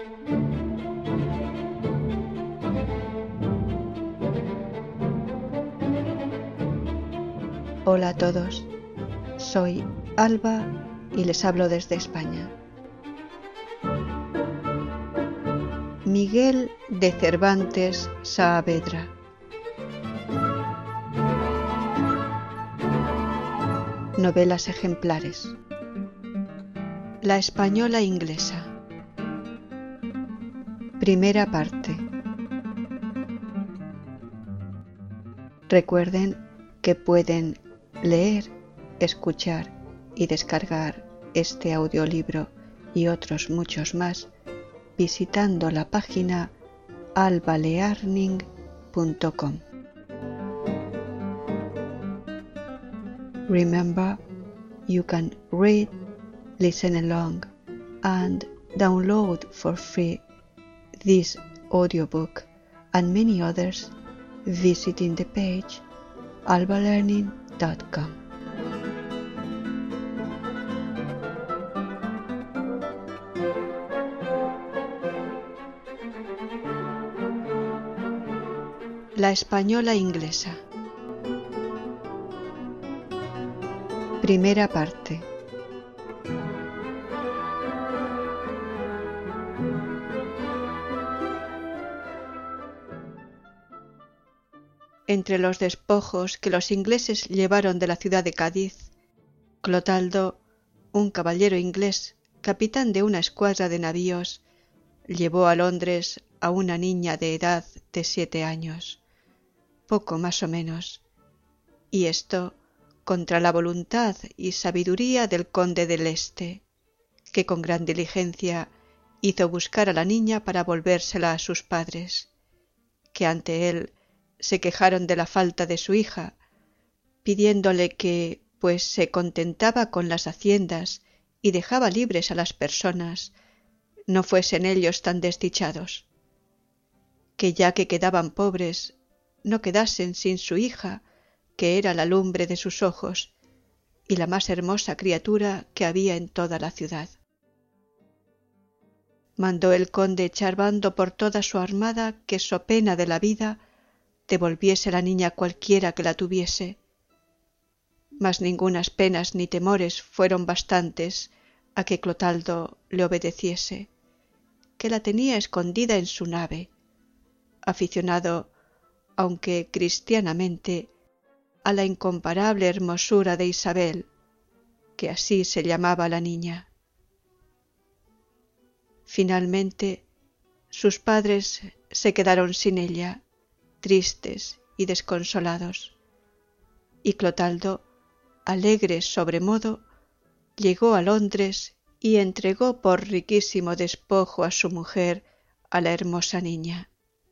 Hola a todos, soy Alba y les hablo desde España. Miguel de Cervantes Saavedra. Novelas ejemplares. La española inglesa. Primera parte. Recuerden que pueden leer, escuchar y descargar este audiolibro y otros muchos más visitando la página albalearning.com. Remember, you can read, listen along, and download for free this audiobook and many others visiting the page albalearning.com. La española inglesa. Primera parte. Entre los despojos que los ingleses llevaron de la ciudad de Cádiz, Clotaldo, un caballero inglés, capitán de una escuadra de navíos, llevó a Londres a una niña de edad de 7 años, poco más o menos, y esto contra la voluntad y sabiduría del conde del Este, que con gran diligencia hizo buscar a la niña para volvérsela a sus padres, que ante él se quejaron de la falta de su hija, pidiéndole que, pues se contentaba con las haciendas y dejaba libres a las personas, no fuesen ellos tan desdichados, que ya que quedaban pobres, no quedasen sin su hija, que era la lumbre de sus ojos y la más hermosa criatura que había en toda la ciudad. Mandó el conde echar bando por toda su armada que, so pena de la vida, devolviese la niña cualquiera que la tuviese, mas ningunas penas ni temores fueron bastantes a que Clotaldo le obedeciese, que la tenía escondida en su nave, aficionado, aunque cristianamente, a la incomparable hermosura de Isabel, que así se llamaba la niña. Finalmente, sus padres se quedaron sin ella, tristes y desconsolados, y Clotaldo, alegre sobremodo, llegó a Londres y entregó por riquísimo despojo a su mujer a la hermosa niña.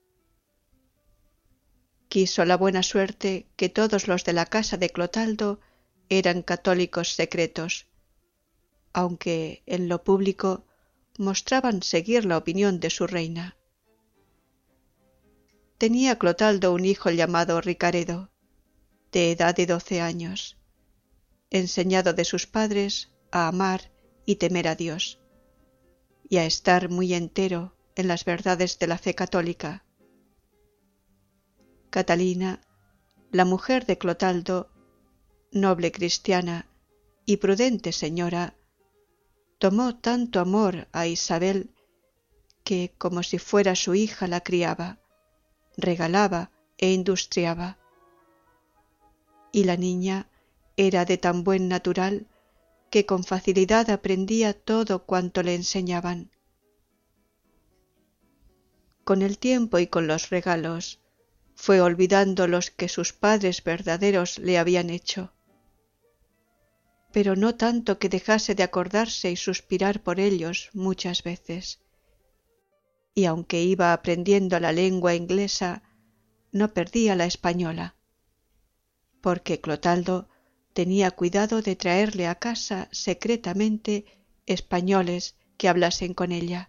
Quiso la buena suerte que todos los de la casa de Clotaldo eran católicos secretos, aunque en lo público mostraban seguir la opinión de su reina. Tenía Clotaldo un hijo llamado Ricaredo, de edad de 12 años, enseñado de sus padres a amar y temer a Dios, y a estar muy entero en las verdades de la fe católica. Catalina, la mujer de Clotaldo, noble cristiana y prudente señora, tomó tanto amor a Isabel que, como si fuera su hija, la criaba, regalaba e industriaba. Y la niña era de tan buen natural que con facilidad aprendía todo cuanto le enseñaban. Con el tiempo y con los regalos, fue olvidando los que sus padres verdaderos le habían hecho, pero no tanto que dejase de acordarse y suspirar por ellos muchas veces, y aunque iba aprendiendo la lengua inglesa, no perdía la española, porque Clotaldo tenía cuidado de traerle a casa secretamente españoles que hablasen con ella.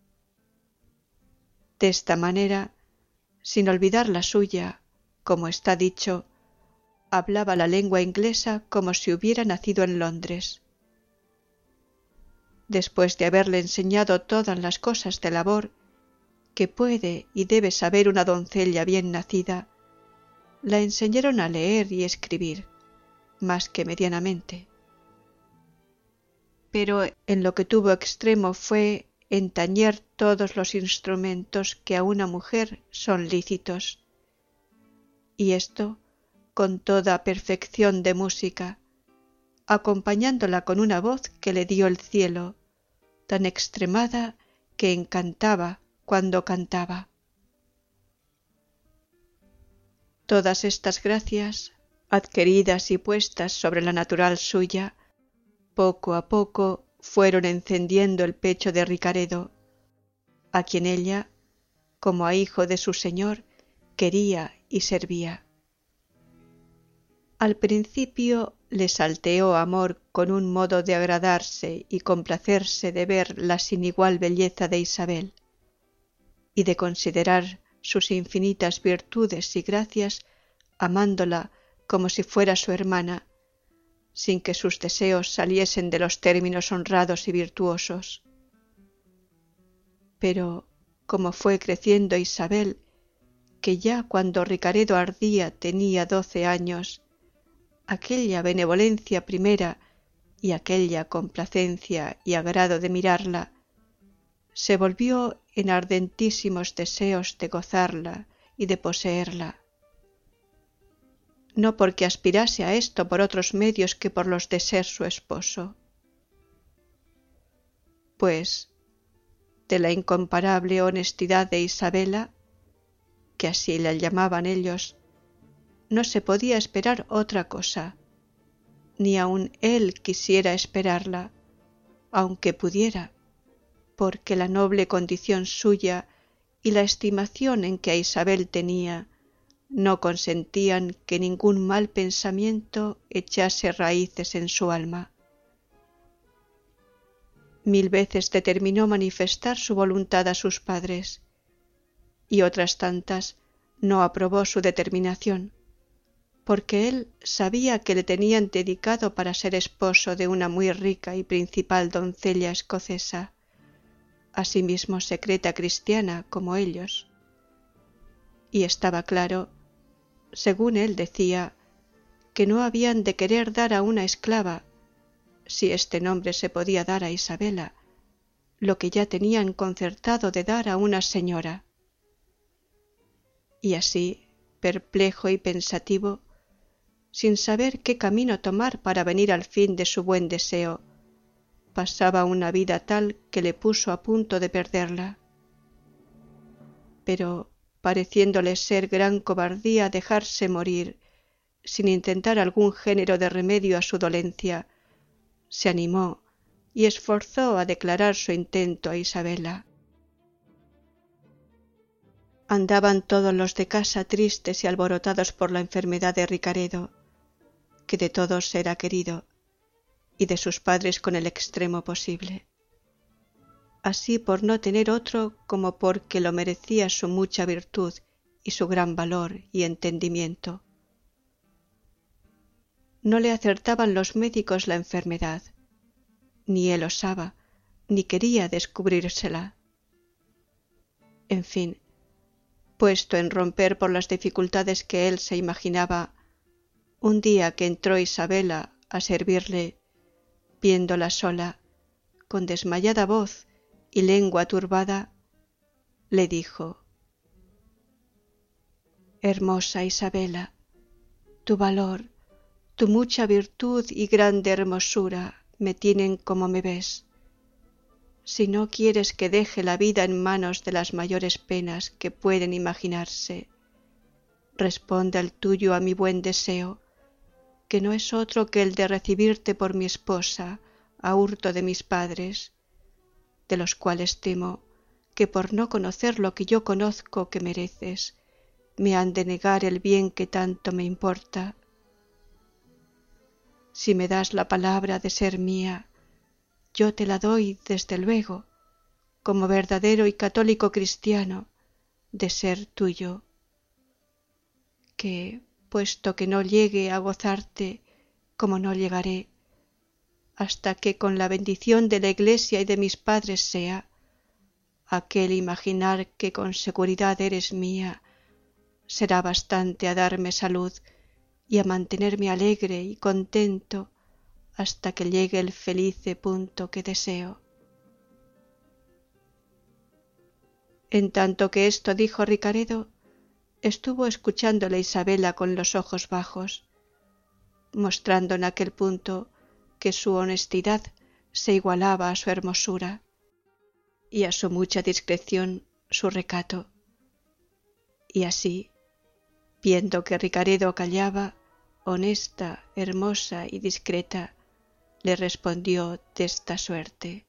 De esta manera, sin olvidar la suya, como está dicho, hablaba la lengua inglesa como si hubiera nacido en Londres. después de haberle enseñado todas las cosas de labor que puede y debe saber una doncella bien nacida, la enseñaron a leer y escribir, más que medianamente. Pero en lo que tuvo extremo fue en tañer todos los instrumentos que a una mujer son lícitos, y esto con toda perfección de música, acompañándola con una voz que le dio el cielo, tan extremada que encantaba cuando cantaba. Todas estas gracias, adquiridas y puestas sobre la natural suya, poco a poco fueron encendiendo el pecho de Ricaredo, a quien ella, como a hijo de su señor, quería y servía. Al principio le salteó amor con un modo de agradarse y complacerse de ver la sin igual belleza de Isabel, y de considerar sus infinitas virtudes y gracias, amándola como si fuera su hermana, sin que sus deseos saliesen de los términos honrados y virtuosos. Pero como fue creciendo Isabel, que ya cuando Ricaredo ardía tenía 12 años, aquella benevolencia primera y aquella complacencia y agrado de mirarla se volvió en ardentísimos deseos de gozarla y de poseerla, no porque aspirase a esto por otros medios que por los de ser su esposo, pues de la incomparable honestidad de Isabela, que así la llamaban ellos, no se podía esperar otra cosa, ni aun él quisiera esperarla, aunque pudiera, porque la noble condición suya y la estimación en que a Isabel tenía no consentían que ningún mal pensamiento echase raíces en su alma. 1000 veces determinó manifestar su voluntad a sus padres, y otras tantas no aprobó su determinación, porque él sabía que le tenían dedicado para ser esposo de una muy rica y principal doncella escocesa, asimismo secreta cristiana como ellos. Y estaba claro, según él decía, que no habían de querer dar a una esclava, si este nombre se podía dar a Isabela, lo que ya tenían concertado de dar a una señora. Y así, perplejo y pensativo, sin saber qué camino tomar para venir al fin de su buen deseo, pasaba una vida tal que le puso a punto de perderla. Pero, pareciéndole ser gran cobardía dejarse morir, sin intentar algún género de remedio a su dolencia, se animó y esforzó a declarar su intento a Isabela. Andaban todos los de casa tristes y alborotados por la enfermedad de Ricaredo, que de todos era querido, y de sus padres con el extremo posible, así por no tener otro como porque lo merecía su mucha virtud y su gran valor y entendimiento. No le acertaban los médicos la enfermedad, ni él osaba, ni quería descubrírsela. En fin, puesto en romper por las dificultades que él se imaginaba, un día que entró Isabela a servirle, viéndola sola, con desmayada voz y lengua turbada, le dijo: «Hermosa Isabela, tu valor, tu mucha virtud y grande hermosura me tienen como me ves. Si no quieres que deje la vida en manos de las mayores penas que pueden imaginarse, responde al tuyo a mi buen deseo, que no es otro que el de recibirte por mi esposa a hurto de mis padres, de los cuales temo que por no conocer lo que yo conozco que mereces, me han de negar el bien que tanto me importa. Si me das la palabra de ser mía, yo te la doy desde luego, como verdadero y católico cristiano, de ser tuyo, que, puesto que no llegue a gozarte como no llegaré, hasta que con la bendición de la Iglesia y de mis padres sea, aquel imaginar que con seguridad eres mía, será bastante a darme salud y a mantenerme alegre y contento hasta que llegue el felice punto que deseo. En tanto que esto dijo Ricaredo, estuvo escuchándole Isabela con los ojos bajos, mostrando en aquel punto que su honestidad se igualaba a su hermosura y a su mucha discreción su recato. Y así, viendo que Ricaredo callaba, honesta, hermosa y discreta, le respondió desta suerte: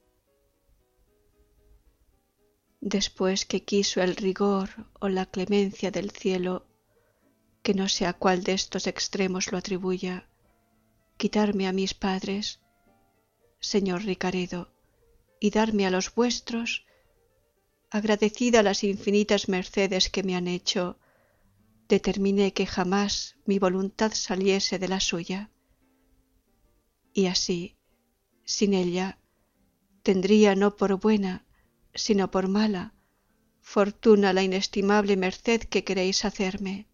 después que quiso el rigor o la clemencia del cielo, que no sé a cuál de estos extremos lo atribuya, quitarme a mis padres, señor Ricaredo, y darme a los vuestros, agradecida las infinitas mercedes que me han hecho, determiné que jamás mi voluntad saliese de la suya, y así, sin ella, tendría no por buena, sino por mala, fortuna la inestimable merced que queréis hacerme.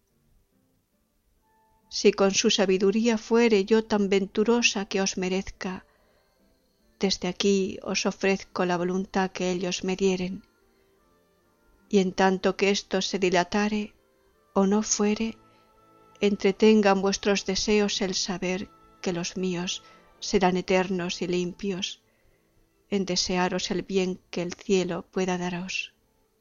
Si con su sabiduría fuere yo tan venturosa que os merezca, desde aquí os ofrezco la voluntad que ellos me dieren, y en tanto que esto se dilatare o no fuere, entretengan vuestros deseos el saber que los míos serán eternos y limpios, en desearos el bien que el cielo pueda daros.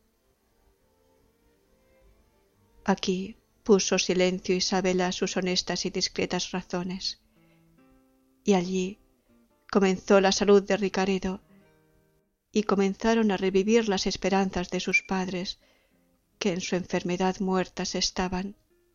Aquí puso silencio Isabela sus honestas y discretas razones, y allí comenzó la salud de Ricaredo, y comenzaron a revivir las esperanzas de sus padres, que en su enfermedad muertas estaban.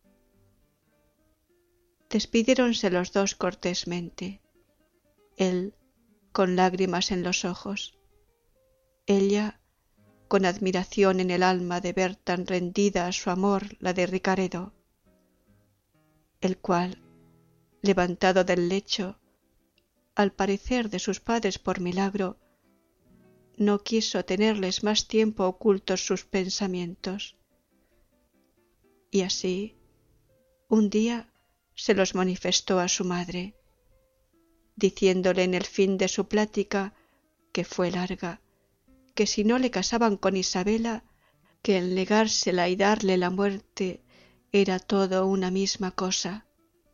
Despidiéronse los dos cortésmente, él con lágrimas en los ojos, ella con admiración en el alma de ver tan rendida a su amor la de Ricaredo, el cual, levantado del lecho, al parecer de sus padres por milagro, no quiso tenerles más tiempo ocultos sus pensamientos. Y así, un día se los manifestó a su madre, diciéndole en el fin de su plática, que fue larga, que si no le casaban con Isabela, que el negársela y darle la muerte era todo una misma cosa.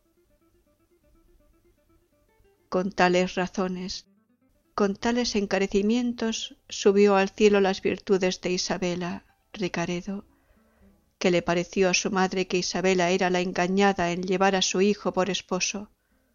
Con tales razones, con tales encarecimientos, subió al cielo las virtudes de Isabela, Ricaredo, que le pareció a su madre que Isabela era la engañada en llevar a su hijo por esposo.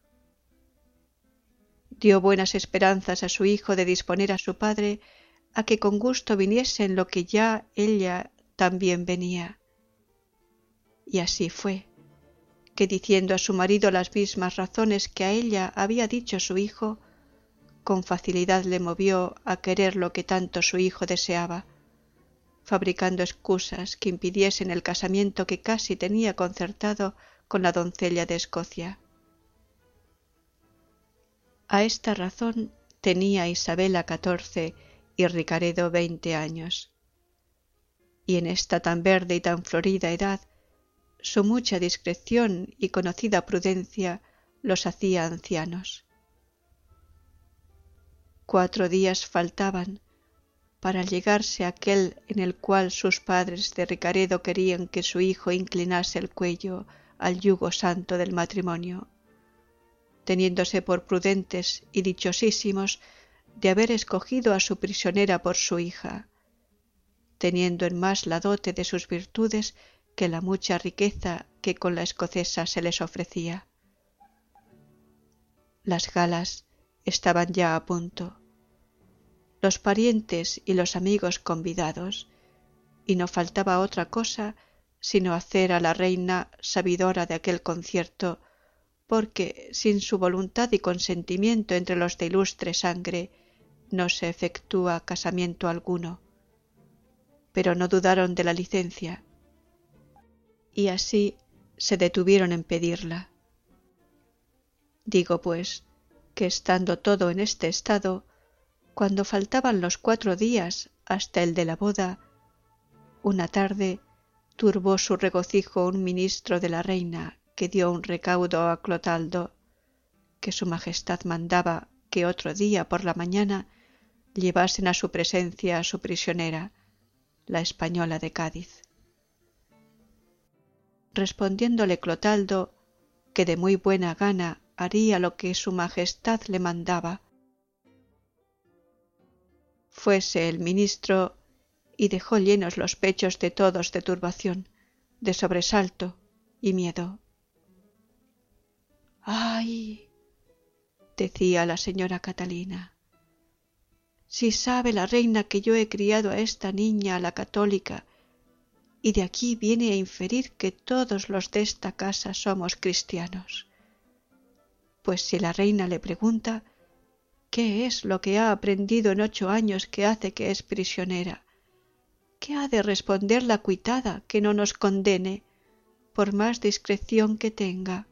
Dio buenas esperanzas a su hijo de disponer a su padre a que con gusto viniese en lo que ya ella también venía. Y así fue, que diciendo a su marido las mismas razones que a ella había dicho su hijo, con facilidad le movió a querer lo que tanto su hijo deseaba, fabricando excusas que impidiesen el casamiento que casi tenía concertado con la doncella de Escocia. A esta razón tenía Isabela 14 y Ricaredo 20 años, y en esta tan verde y tan florida edad, su mucha discreción y conocida prudencia los hacía ancianos. 4 días faltaban para llegarse aquel en el cual sus padres de Ricaredo querían que su hijo inclinase el cuello al yugo santo del matrimonio, teniéndose por prudentes y dichosísimos de haber escogido a su prisionera por su hija, teniendo en más la dote de sus virtudes que la mucha riqueza que con la escocesa se les ofrecía. Las galas estaban ya a punto, los parientes y los amigos convidados, y no faltaba otra cosa sino hacer a la reina sabidora de aquel concierto, porque sin su voluntad y consentimiento entre los de ilustre sangre no se efectúa casamiento alguno. Pero no dudaron de la licencia, y así se detuvieron en pedirla. Digo pues que estando todo en este estado, cuando faltaban los 4 días hasta el de la boda, una tarde turbó su regocijo un ministro de la reina que dio un recaudo a Clotaldo, que su majestad mandaba que otro día por la mañana llevasen a su presencia a su prisionera, la española de Cádiz. Respondiéndole Clotaldo que de muy buena gana haría lo que su majestad le mandaba, fuese el ministro y dejó llenos los pechos de todos de turbación, de sobresalto y miedo. ¡Ay!, decía la señora Catalina, si sabe la reina que yo he criado a esta niña a la católica, y de aquí viene a inferir que todos los de esta casa somos cristianos. Pues si la reina le pregunta qué es lo que ha aprendido en 8 años que hace que es prisionera, ¿qué ha de responder la cuitada que no nos condene, por más discreción que tenga?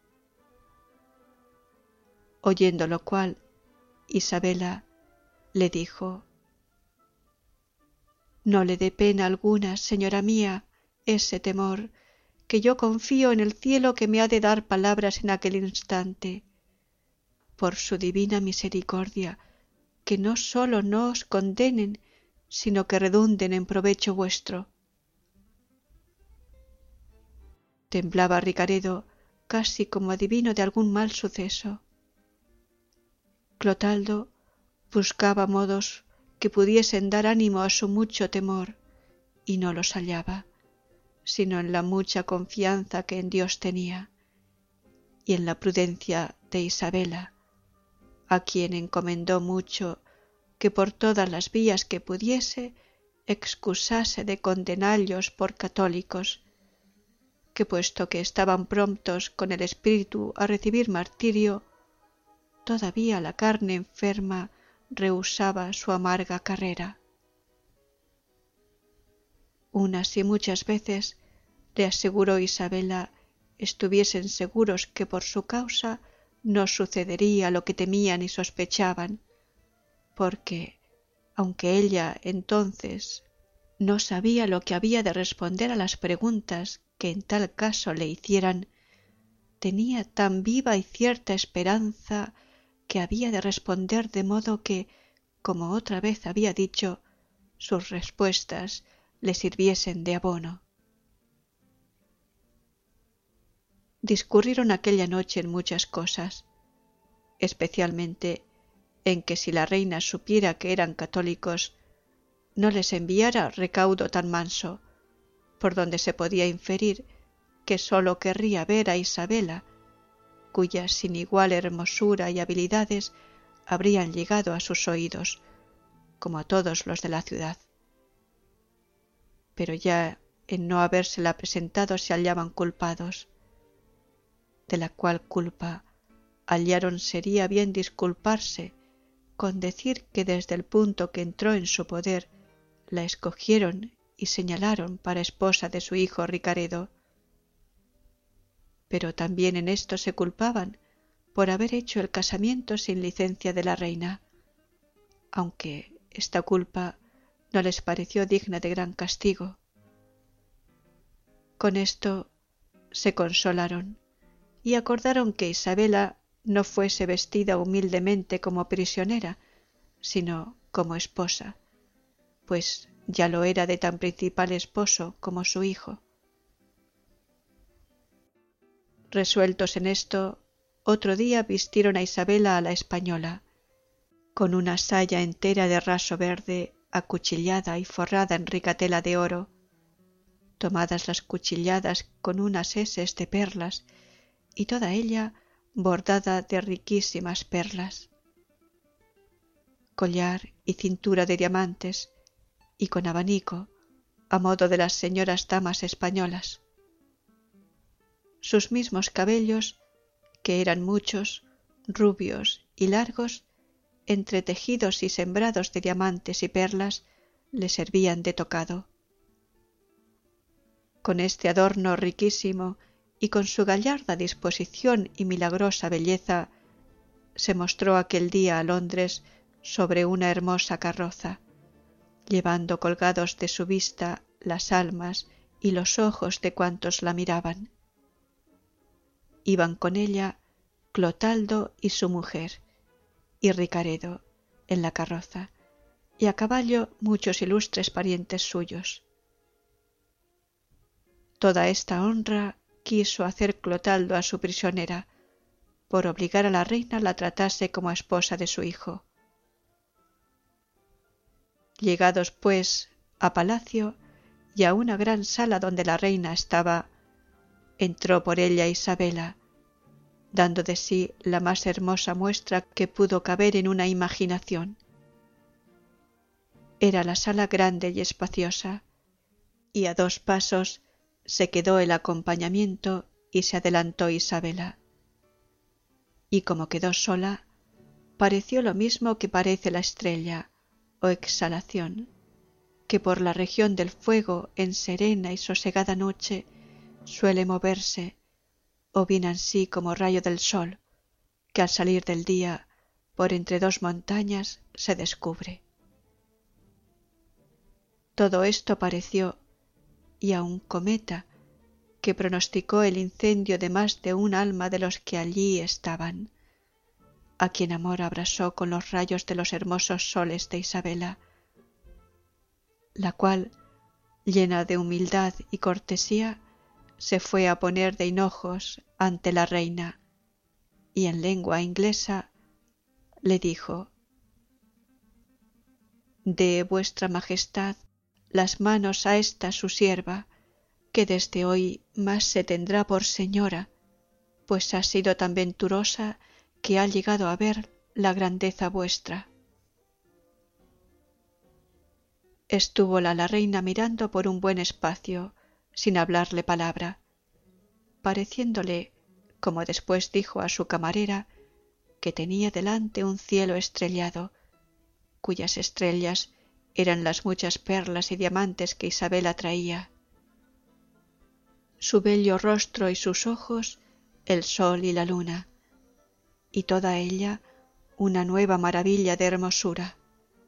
Oyendo lo cual, Isabela le dijo: no le dé pena alguna, señora mía, ese temor, que yo confío en el cielo que me ha de dar palabras en aquel instante. Por su divina misericordia, que no sólo no os condenen, sino que redunden en provecho vuestro. Temblaba Ricaredo, casi como adivino de algún mal suceso. Clotaldo buscaba modos que pudiesen dar ánimo a su mucho temor, y no los hallaba, sino en la mucha confianza que en Dios tenía, y en la prudencia de Isabela, a quien encomendó mucho que por todas las vías que pudiese excusase de condenallos por católicos, que puesto que estaban promptos con el espíritu a recibir martirio, todavía la carne enferma rehusaba su amarga carrera. Unas y muchas veces le aseguró Isabela estuviesen seguros que por su causa no sucedería lo que temían y sospechaban, porque, aunque ella entonces no sabía lo que había de responder a las preguntas que en tal caso le hicieran, tenía tan viva y cierta esperanza que había de responder de modo que, como otra vez había dicho, sus respuestas le sirviesen de abono. Discurrieron aquella noche en muchas cosas, especialmente en que si la reina supiera que eran católicos, no les enviara recaudo tan manso, por donde se podía inferir que sólo querría ver a Isabela, cuya sin igual hermosura y habilidades habrían llegado a sus oídos, como a todos los de la ciudad. Pero ya en no habérsela presentado se hallaban culpados, de la cual culpa hallaron sería bien disculparse con decir que desde el punto que entró en su poder la escogieron y señalaron para esposa de su hijo Ricaredo. Pero también en esto se culpaban por haber hecho el casamiento sin licencia de la reina, aunque esta culpa no les pareció digna de gran castigo. Con esto se consolaron y acordaron que Isabela no fuese vestida humildemente como prisionera, sino como esposa, pues ya lo era de tan principal esposo como su hijo. Resueltos en esto, otro día vistieron a Isabela a la española, con una saya entera de raso verde, acuchillada y forrada en rica tela de oro, tomadas las cuchilladas con unas eses de perlas, y toda ella bordada de riquísimas perlas, collar y cintura de diamantes, y con abanico, a modo de las señoras damas españolas. Sus mismos cabellos, que eran muchos, rubios y largos, entretejidos y sembrados de diamantes y perlas, le servían de tocado. Con este adorno riquísimo y con su gallarda disposición y milagrosa belleza, se mostró aquel día a Londres sobre una hermosa carroza, llevando colgados de su vista las almas y los ojos de cuantos la miraban. Iban con ella Clotaldo y su mujer, y Ricaredo en la carroza, y a caballo muchos ilustres parientes suyos. Toda esta honra quiso hacer Clotaldo a su prisionera, por obligar a la reina la tratase como a esposa de su hijo. Llegados, pues, a palacio y a una gran sala donde la reina estaba, entró por ella Isabela, dando de sí la más hermosa muestra que pudo caber en una imaginación. Era la sala grande y espaciosa, y a 2 pasos se quedó el acompañamiento y se adelantó Isabela. Y como quedó sola, pareció lo mismo que parece la estrella o exhalación, que por la región del fuego en serena y sosegada noche suele moverse, o bien ansí como rayo del sol, que al salir del día por entre 2 montañas se descubre. Todo esto pareció, y aun cometa, que pronosticó el incendio de más de un alma de los que allí estaban, a quien amor abrasó con los rayos de los hermosos soles de Isabela, la cual, llena de humildad y cortesía, se fue a poner de hinojos ante la reina, y en lengua inglesa le dijo: «Dé vuestra majestad las manos a esta su sierva, que desde hoy más se tendrá por señora, pues ha sido tan venturosa que ha llegado a ver la grandeza vuestra». Estúvola la reina mirando por un buen espacio, sin hablarle palabra, pareciéndole, como después dijo a su camarera, que tenía delante un cielo estrellado, cuyas estrellas eran las muchas perlas y diamantes que Isabela traía. Su bello rostro y sus ojos, el sol y la luna, y toda ella una nueva maravilla de hermosura.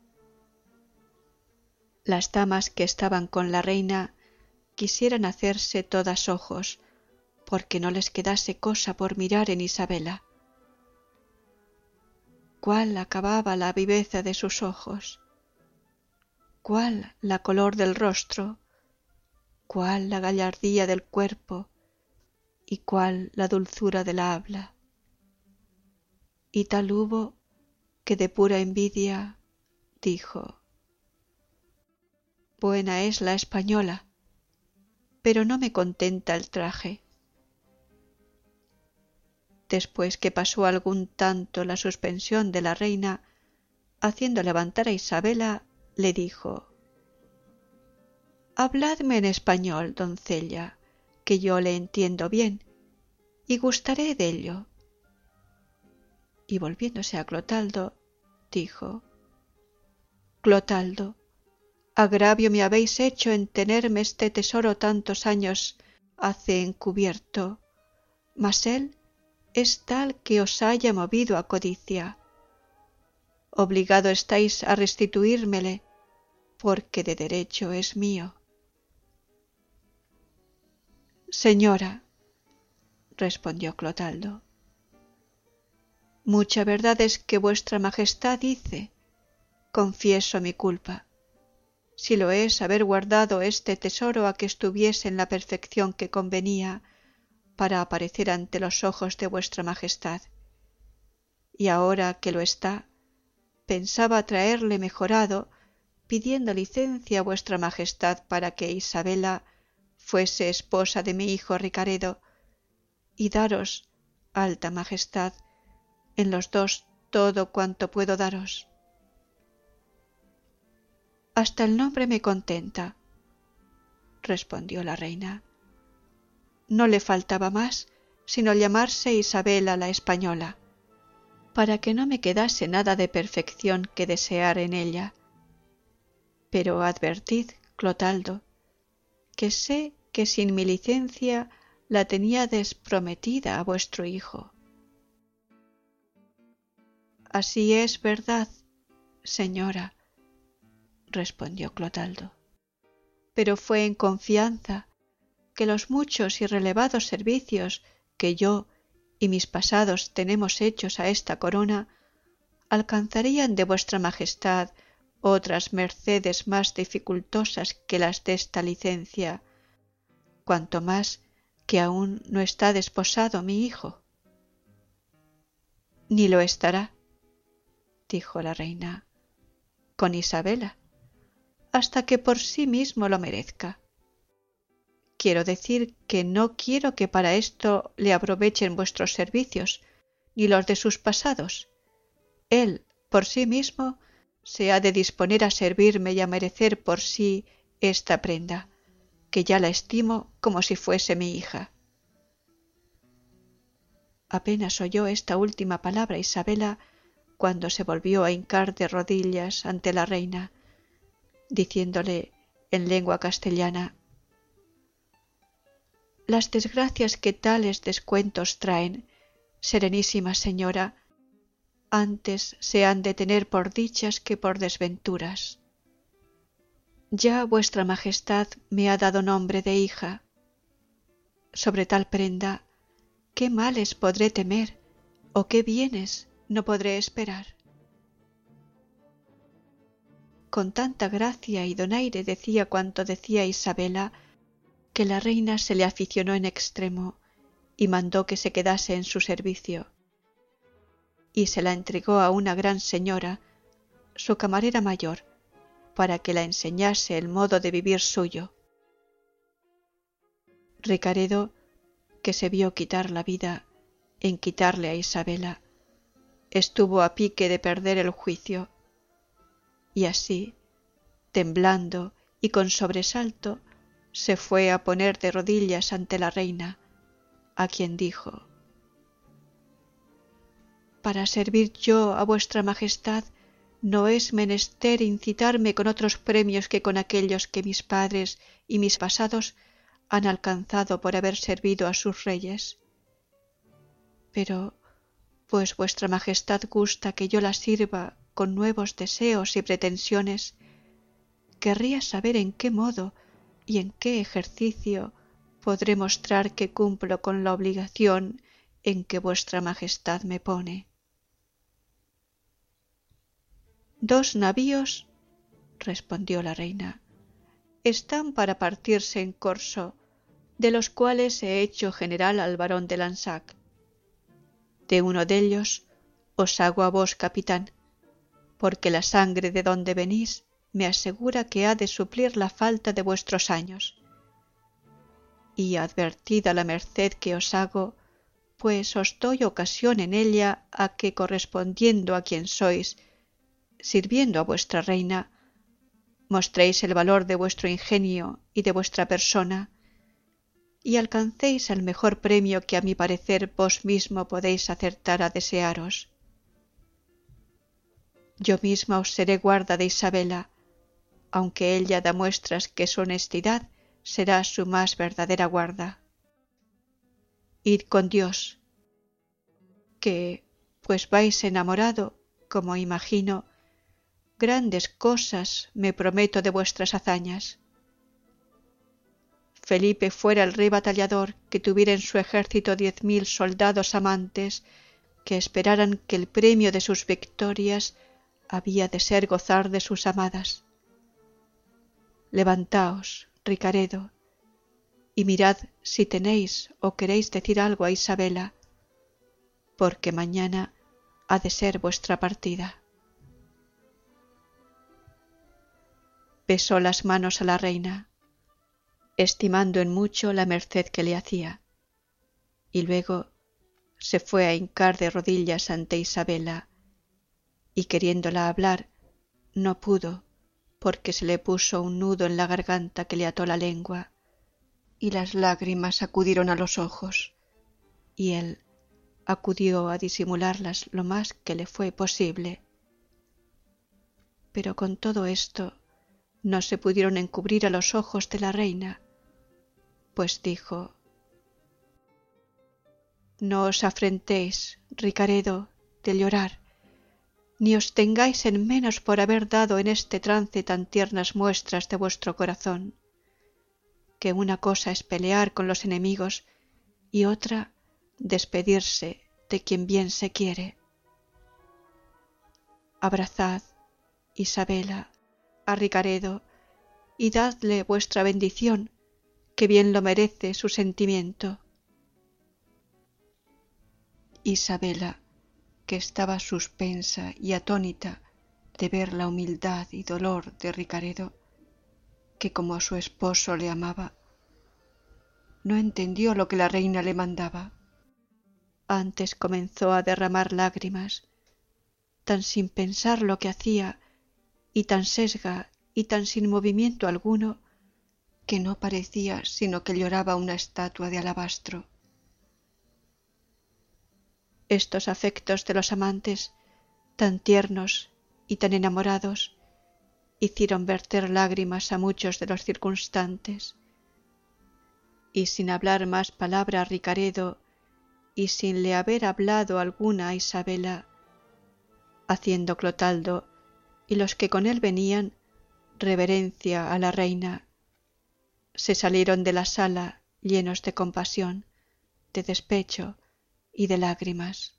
Las damas que estaban con la reina quisieran hacerse todas ojos, porque no les quedase cosa por mirar en Isabela. Cuál acababa la viveza de sus ojos, cuál la color del rostro, cuál la gallardía del cuerpo, y cuál la dulzura de la habla. Y tal hubo que de pura envidia dijo: «Buena es la española, pero no me contenta el traje». Después que pasó algún tanto la suspensión de la reina, haciendo levantar a Isabela, le dijo: «Habladme en español, doncella, que yo le entiendo bien, y gustaré dello». Y volviéndose a Clotaldo, dijo: «Clotaldo, agravio me habéis hecho en tenerme este tesoro tantos años hace encubierto, mas él es tal que os haya movido a codicia. Obligado estáis a restituírmele, porque de derecho es mío». «Señora», respondió Clotaldo, «mucha verdad es que vuestra majestad dice. Confieso mi culpa, si lo es haber guardado este tesoro a que estuviese en la perfección que convenía para aparecer ante los ojos de vuestra majestad, y ahora que lo está, pensaba traerle mejorado, pidiendo licencia a vuestra majestad para que Isabela fuese esposa de mi hijo Ricaredo, y daros, alta majestad, en los 2 todo cuanto puedo daros». «Hasta el nombre me contenta», respondió la reina. «No le faltaba más sino llamarse Isabela la española, para que no me quedase nada de perfección que desear en ella. Pero advertid, Clotaldo, que sé que sin mi licencia la teníades prometida a vuestro hijo». Así es verdad, señora, respondió Clotaldo. Pero fue en confianza que los muchos y relevados servicios que yo y mis pasados tenemos hechos a esta corona alcanzarían de vuestra majestad otras mercedes más dificultosas que las desta licencia, cuanto más que aún no está desposado mi hijo. Ni lo estará, dijo la reina, con Isabela, hasta que por sí mismo lo merezca. Quiero decir que no quiero que para esto le aprovechen vuestros servicios, ni los de sus pasados. Él, por sí mismo, se ha de disponer a servirme y a merecer por sí esta prenda, que ya la estimo como si fuese mi hija. Apenas oyó esta última palabra Isabela cuando se volvió a hincar de rodillas ante la reina, diciéndole en lengua castellana: Las desgracias que tales descuentos traen, serenísima señora, antes se han de tener por dichas que por desventuras. Ya vuestra majestad me ha dado nombre de hija. Sobre tal prenda, ¿qué males podré temer o qué bienes no podré esperar? Con tanta gracia y donaire decía cuanto decía Isabela, que la reina se le aficionó en extremo y mandó que se quedase en su servicio, y se la entregó a una gran señora, su camarera mayor, para que la enseñase el modo de vivir suyo. Ricaredo, que se vio quitar la vida en quitarle a Isabela, estuvo a pique de perder el juicio, y así, temblando y con sobresalto, se fue a poner de rodillas ante la reina, a quien dijo: Para servir yo a vuestra majestad no es menester incitarme con otros premios que con aquellos que mis padres y mis pasados han alcanzado por haber servido a sus reyes. Pero, pues vuestra majestad gusta que yo la sirva con nuevos deseos y pretensiones, querría saber en qué modo y en qué ejercicio podré mostrar que cumplo con la obligación en que vuestra majestad me pone. 2 navíos, respondió la reina, están para partirse en corso, de los cuales he hecho general al barón de Lansac. De uno dellos os hago a vos capitán, porque la sangre de donde venís me asegura que ha de suplir la falta de vuestros años. Y advertida la merced que os hago, pues os doy ocasión en ella a que, correspondiendo a quien sois, sirviendo a vuestra reina, mostréis el valor de vuestro ingenio y de vuestra persona, y alcancéis el mejor premio que a mi parecer vos mismo podéis acertar a desearos. Yo misma os seré guarda de Isabela, aunque ella da muestras que su honestidad será su más verdadera guarda. Id con Dios, que, pues vais enamorado, como imagino, grandes cosas me prometo de vuestras hazañas. Felipe fuera el rey batallador que tuviera en su ejército 10.000 soldados amantes que esperaran que el premio de sus victorias había de ser gozar de sus amadas. Levantaos, Ricaredo, y mirad si tenéis o queréis decir algo a Isabela, porque mañana ha de ser vuestra partida. Besó las manos a la reina, estimando en mucho la merced que le hacía, y luego se fue a hincar de rodillas ante Isabela, y queriéndola hablar, no pudo, porque se le puso un nudo en la garganta que le ató la lengua, y las lágrimas acudieron a los ojos, y él acudió a disimularlas lo más que le fue posible. Pero con todo esto no se pudieron encubrir a los ojos de la reina, pues dijo: No os afrentéis, Ricaredo, de llorar, ni os tengáis en menos por haber dado en este trance tan tiernas muestras de vuestro corazón, que una cosa es pelear con los enemigos y otra despedirse de quien bien se quiere. Abrazad, Isabela, a Ricaredo y dadle vuestra bendición, que bien lo merece su sentimiento. Isabela, que estaba suspensa y atónita de ver la humildad y dolor de Ricaredo, que como a su esposo le amaba, no entendió lo que la reina le mandaba. Antes comenzó a derramar lágrimas, tan sin pensar lo que hacía, y tan sesga y tan sin movimiento alguno, que no parecía sino que lloraba una estatua de alabastro. Estos afectos de los amantes, tan tiernos y tan enamorados, hicieron verter lágrimas a muchos de los circunstantes, y sin hablar más palabra a Ricaredo, y sin le haber hablado alguna a Isabela, haciendo Clotaldo y los que con él venían reverencia a la reina, se salieron de la sala llenos de compasión, de despecho y de lágrimas.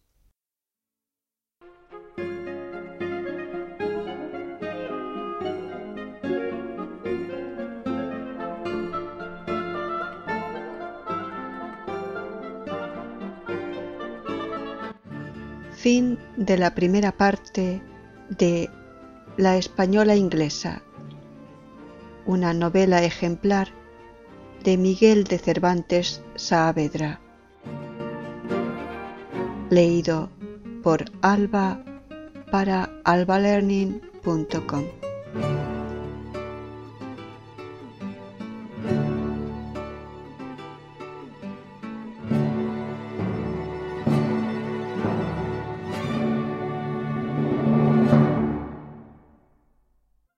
Fin de la primera parte de La española inglesa, una novela ejemplar de Miguel de Cervantes Saavedra, leído por Alba para albalearning.com.